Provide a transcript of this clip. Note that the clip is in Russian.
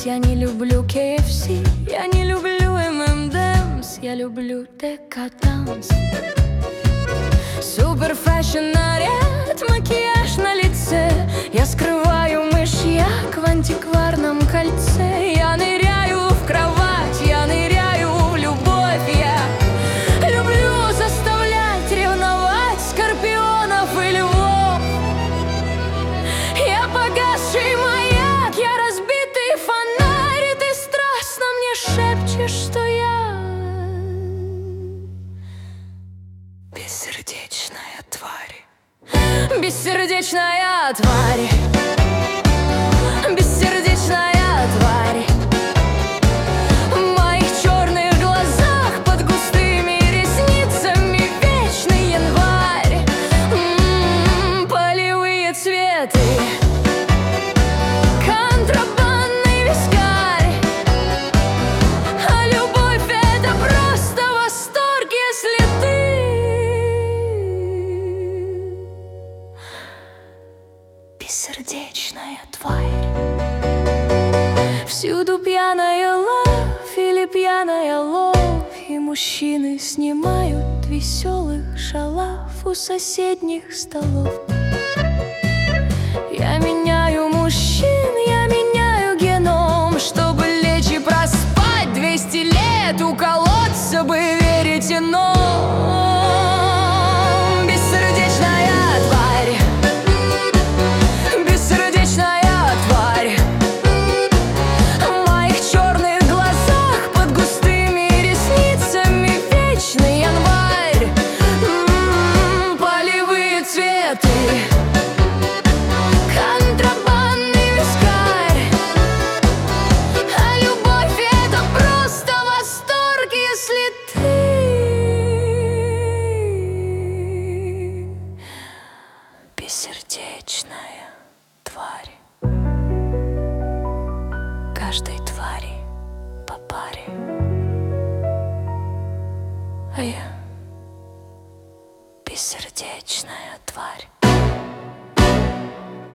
Макдональдс, я не люблю KFC, я не люблю M&M's, я люблю декаданс. Супер фэшн наряд, макияж на лице, я скрываю мышьяк в антикварном кольце. Я ныряю в кровать, я ныряю в любовь, я люблю заставлять ревновать скорпионов и львов. Я погасший маяк, я разбитый фонарь, и ты страстно мне шепчешь, что я бессердечная тварь. Бессердечная тварь. Бессердечная тварь. В моих черных глазах под густыми ресницами вечный январь. Полевые цветы, контрабандный вискарь. А любовь — это просто восторг, если ты бессердечная тварь. Всюду пьяная лав или пьяная лов, и мужчины снимают веселых шалав у соседних столов. Я меняю мужчин, я меняю геном, чтобы лечь и проспать 200 лет, уколоться бы, верите, но бессердечная тварь. Бессердечная тварь. В моих черных глазах под густыми ресницами вечный январь. Полевые цветы, контрабандный вискарь. А любовь — это просто восторг, если ты бессердечная тварь. Каждый